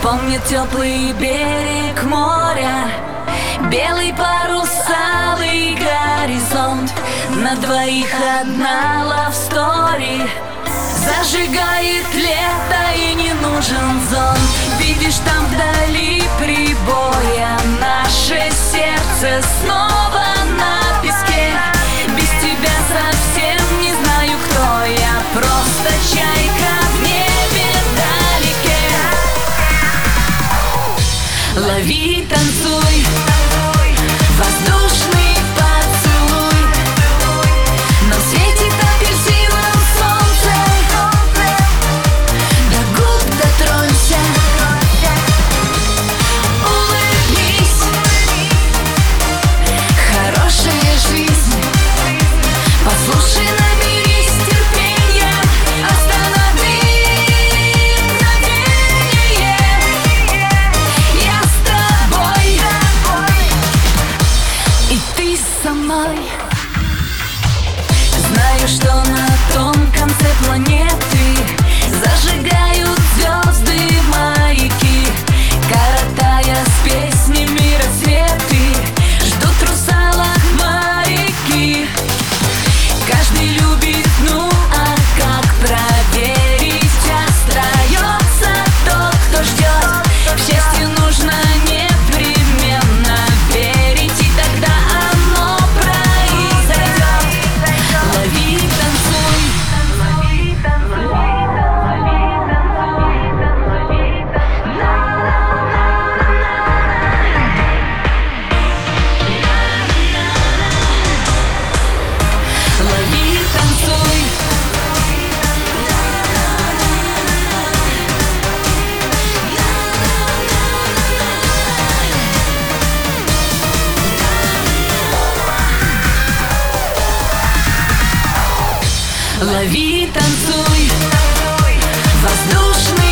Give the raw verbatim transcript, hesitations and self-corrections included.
Помнит теплый берег моря, белый парус, алый горизонт. На двоих одна love story. Зажигает лето и не нужен зонт. Видишь там вдали прибоя наше сердце снова на песке. Без тебя совсем не знаю, кто я, просто чайка в небе вдалеке. Лови, танцуй, воздушный поцелуй. Нам светит апельсиновым солнце, до губ дотронься. Улыбнись, хорошая жизнь. Послушай, наберись терпения, останови мгновение. Я с тобой, и ты со мной. Знаю, что на том конце планеты зажигают звезды маяки, коротая с песнями рассветы. Ждут русалок моряки. Каждый любит, ну а как проверить? Остается тот, кто ждет. В счастье нужно непременно верить, и тогда оно произойдет. Лови, танцуй, лови, танцуй, лови, танцуй, лови, танцуй. Лови, танцуй, воздушный